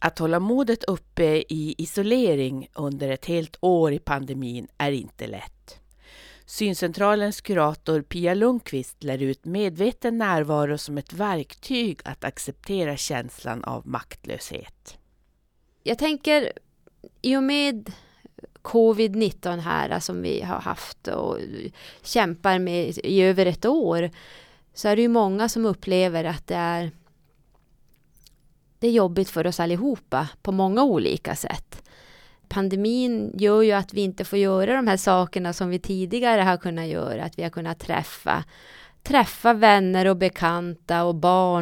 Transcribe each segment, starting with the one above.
Att hålla modet uppe i isolering under ett helt år i pandemin är inte lätt. Syncentralens kurator Pia Lundqvist lär ut medveten närvaro som ett verktyg att acceptera känslan av maktlöshet. Jag tänker, i och med covid-19 här som vi har haft och kämpar med i över ett år, så är det ju många som upplever att det är jobbigt för oss allihopa på många olika sätt. Pandemin gör ju att vi inte får göra de här sakerna som vi tidigare har kunnat göra. Att vi har kunnat träffa vänner och bekanta och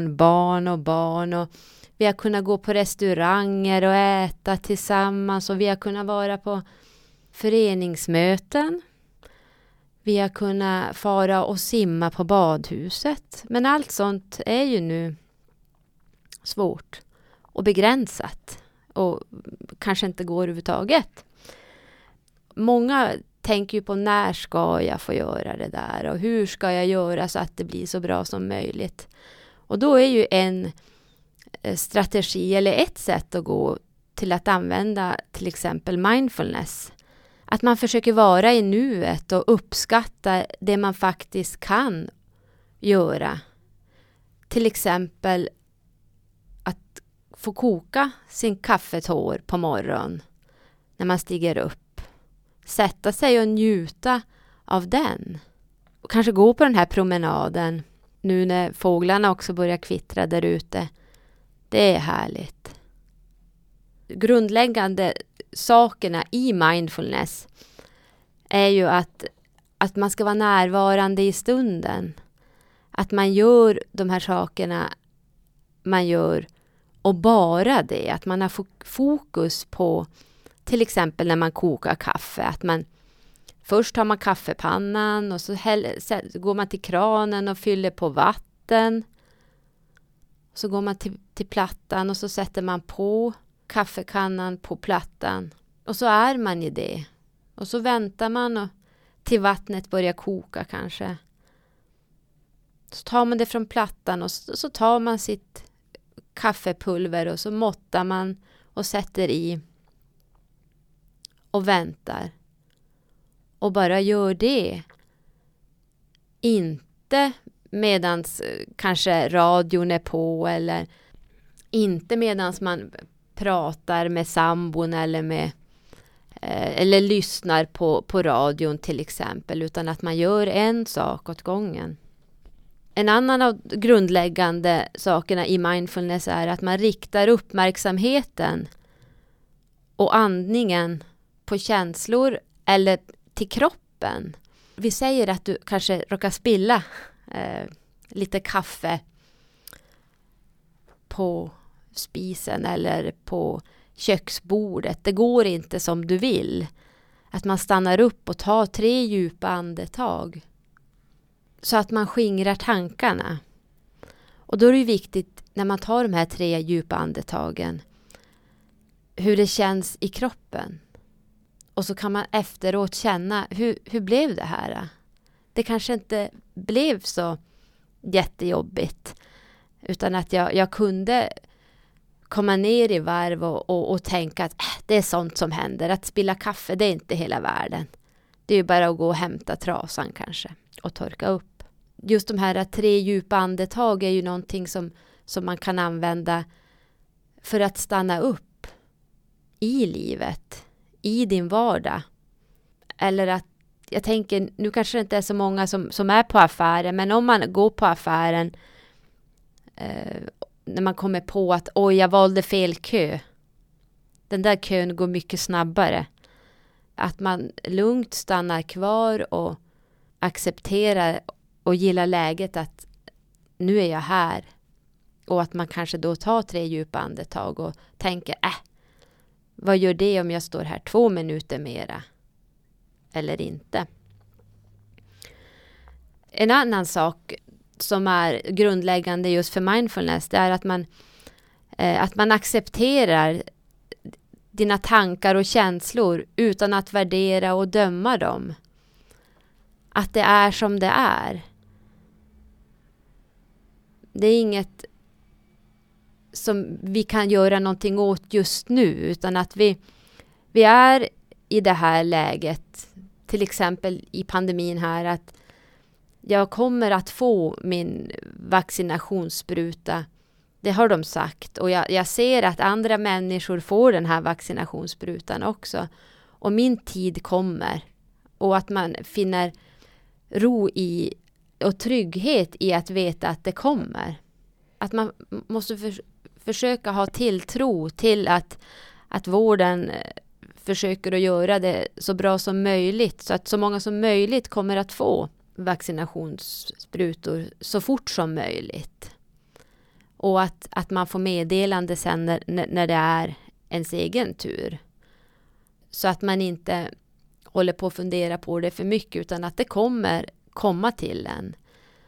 barn och vi har kunnat gå på restauranger och äta tillsammans och vi har kunnat vara på föreningsmöten. Vi har kunnat fara och simma på badhuset. Men allt sånt är ju nu svårt och begränsat och kanske inte går överhuvudtaget. Många tänker ju på när ska jag få göra det där och hur ska jag göra så att det blir så bra som möjligt. Och då är ju en strategi eller ett sätt att gå till att använda till exempel mindfulness. Att man försöker vara i nuet och uppskatta det man faktiskt kan göra. Till exempel att få koka sin kaffetår på morgonen när man stiger upp. Sätta sig och njuta av den. Och kanske gå på den här promenaden nu när fåglarna också börjar kvittra där ute. Det är härligt. Grundläggande sakerna i mindfulness är ju att man ska vara närvarande i stunden. Att man gör de här sakerna man gör och bara det. Att man har fokus på till exempel när man kokar kaffe. Att man först har man kaffepannan och så går man till kranen och fyller på vatten. Så går man till plattan och så sätter man på kaffekannan på plattan. Och så är man i det. Och så väntar man till vattnet börjar koka kanske. Så tar man det från plattan och så tar man sitt kaffepulver och så måttar man och sätter i. Och väntar. Och bara gör det. Inte medans kanske radion är på eller inte medans man pratar med sambon eller lyssnar på radion till exempel, utan att man gör en sak åt gången. En annan av grundläggande sakerna i mindfulness är att man riktar uppmärksamheten och andningen på känslor eller till kroppen. Vi säger att du kanske råkar spilla lite kaffe på spisen eller på köksbordet. Det går inte som du vill. Att man stannar upp och tar 3 djupa andetag. Så att man skingrar tankarna. Och då är det ju viktigt när man tar de här 3 djupa andetagen. Hur det känns i kroppen. Och så kan man efteråt känna hur blev det här? Det kanske inte blev så jättejobbigt. Utan att jag kunde komma ner i varv och tänka att det är sånt som händer. Att spilla kaffe, det är inte hela världen. Det är ju bara att gå och hämta trasan kanske och torka upp. Just de här 3 djupa andetag är ju någonting som man kan använda för att stanna upp i livet, i din vardag. Eller att, jag tänker, nu kanske det inte är så många som är på affären, men om man går på affären när man kommer på att oj, jag valde fel kö. Den där kön går mycket snabbare. Att man lugnt stannar kvar och accepterar och gillar läget att nu är jag här. Och att man kanske då tar 3 djupa andetag och tänker vad gör det om jag står här 2 minuter mera? Eller inte. En annan sak som är grundläggande just för mindfulness, det är att man accepterar dina tankar och känslor utan att värdera och döma dem. Att det är som det är. Det är inget som vi kan göra någonting åt just nu, utan att vi är i det här läget, till exempel i pandemin här, att jag kommer att få min vaccinationsspruta. Det har de sagt. Och jag ser att andra människor får den här vaccinationssprutan också. Och min tid kommer. Och att man finner ro i och trygghet i att veta att det kommer. Att man måste försöka ha tilltro till att vården försöker att göra det så bra som möjligt. Så att så många som möjligt kommer att få vaccinationssprutor så fort som möjligt. Och att man får meddelande sen när det är ens egen tur. Så att man inte håller på att fundera på det för mycket, utan att det kommer komma till en.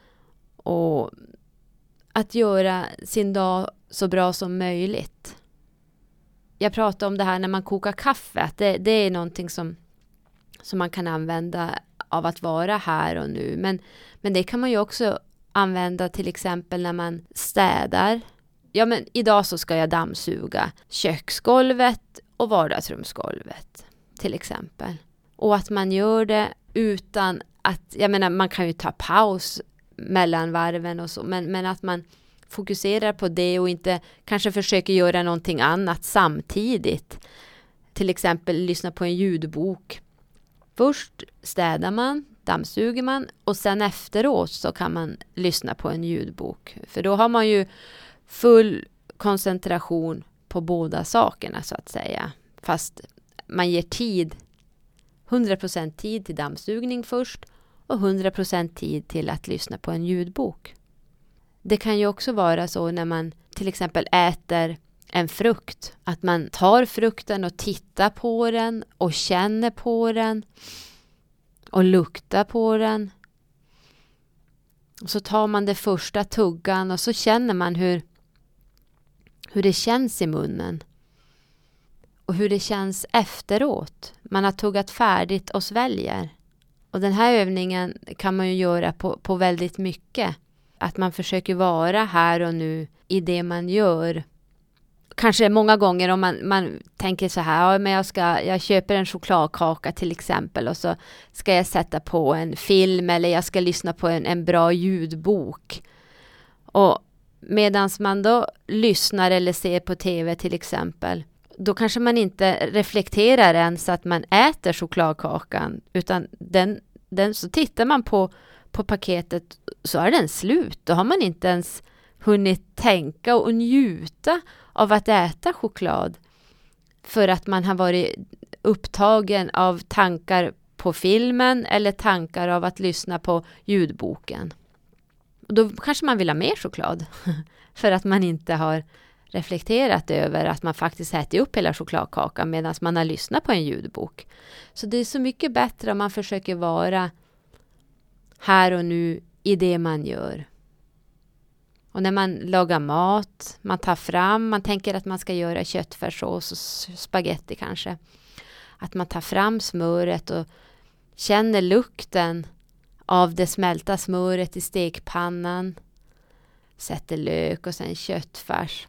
Och att göra sin dag så bra som möjligt. Jag pratar om det här när man kokar kaffe. Att det är någonting som man kan använda av att vara här och nu. Men det kan man ju också använda till exempel när man städar. Ja, men idag så ska jag dammsuga köksgolvet och vardagsrumsgolvet till exempel. Och att man gör det utan att, jag menar, man kan ju ta paus mellan varven och så, men att man fokuserar på det och inte kanske försöker göra någonting annat samtidigt. Till exempel lyssna på en ljudbok. Först städar man, dammsuger man och sen efteråt så kan man lyssna på en ljudbok. För då har man ju full koncentration på båda sakerna så att säga. Fast man ger 100% tid till dammsugning först och 100% tid till att lyssna på en ljudbok. Det kan ju också vara så när man till exempel äter en frukt, att man tar frukten och tittar på den och känner på den och luktar på den. Och så tar man det första tuggan och så känner man hur det känns i munnen. Och hur det känns efteråt. Man har tuggat färdigt och sväljer. Och den här övningen kan man ju göra på väldigt mycket. Att man försöker vara här och nu i det man gör. Kanske många gånger om man tänker så här, ja, men jag köper en chokladkaka till exempel och så ska jag sätta på en film eller jag ska lyssna på en bra ljudbok. Och medan man då lyssnar eller ser på tv till exempel, då kanske man inte reflekterar ens att man äter chokladkakan, utan den så tittar man på paketet så är den slut. Då har man inte ens hunnit tänka och njuta av att äta choklad för att man har varit upptagen av tankar på filmen eller tankar av att lyssna på ljudboken. Och då kanske man vill ha mer choklad för att man inte har reflekterat över att man faktiskt äter upp hela chokladkakan medan man har lyssnat på en ljudbok. Så det är så mycket bättre om man försöker vara här och nu i det man gör. Och när man lagar mat, man tänker att man ska göra köttfärssås och spaghetti kanske. Att man tar fram smöret och känner lukten av det smälta smöret i stekpannan. Sätter lök och sen köttfärs.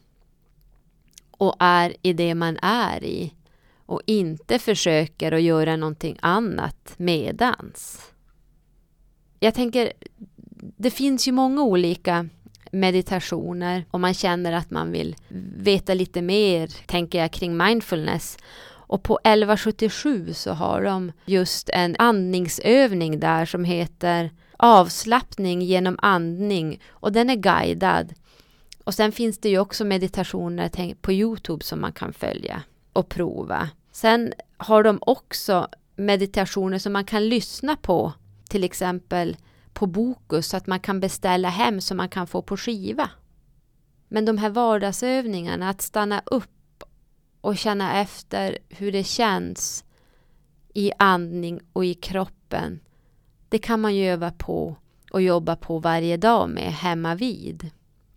Och är i det man är i. Och inte försöker att göra någonting annat medans. Jag tänker, det finns ju många olika meditationer om man känner att man vill veta lite mer, tänker jag, kring mindfulness. Och på 1177 så har de just en andningsövning där som heter avslappning genom andning, och den är guidad. Och sen finns det ju också meditationer på YouTube som man kan följa och prova. Sen har de också meditationer som man kan lyssna på, till exempel på Bokus, så att man kan beställa hem så man kan få på skiva. Men de här vardagsövningarna, att stanna upp och känna efter hur det känns i andning och i kroppen, det kan man ju öva på och jobba på varje dag med hemma vid.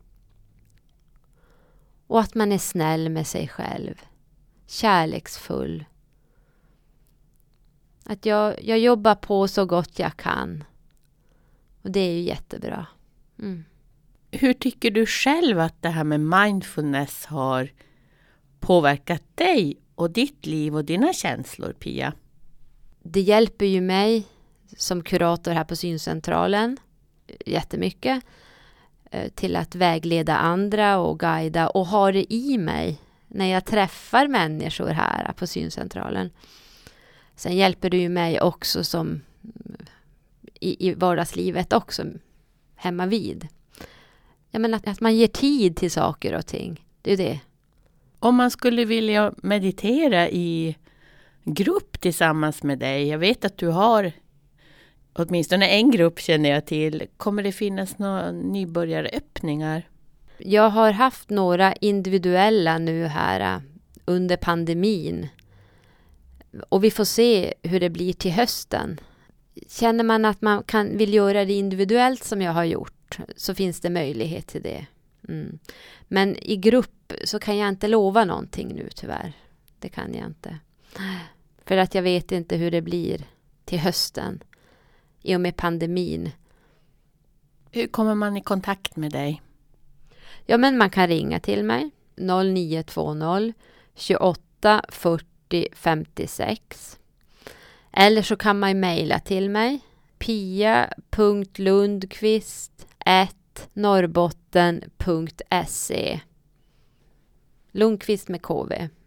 Och att man är snäll med sig själv, kärleksfull. Att jag jobbar på så gott jag kan. Och det är ju jättebra. Hur tycker du själv att det här med mindfulness har påverkat dig och ditt liv och dina känslor, Pia? Det hjälper ju mig som kurator här på syncentralen jättemycket till att vägleda andra och guida och ha det i mig när jag träffar människor här på syncentralen. Sen hjälper det ju mig också som i vardagslivet också hemma vid. Jag menar att man ger tid till saker och ting. Det är det. Om man skulle vilja meditera i grupp tillsammans med dig. Jag vet att du har åtminstone en grupp känner jag till. Kommer det finnas några nybörjaröppningar? Jag har haft några individuella nu här under pandemin. Och vi får se hur det blir till hösten. Känner man att man vill göra det individuellt som jag har gjort så finns det möjlighet till det. Men i grupp så kan jag inte lova någonting nu tyvärr. Det kan jag inte. För att jag vet inte hur det blir till hösten i och med pandemin. Hur kommer man i kontakt med dig? Ja, men man kan ringa till mig 0920 28 40 56. Eller så kan man mejla till mig pia.lundqvist@norrbotten.se. Lundqvist med KV.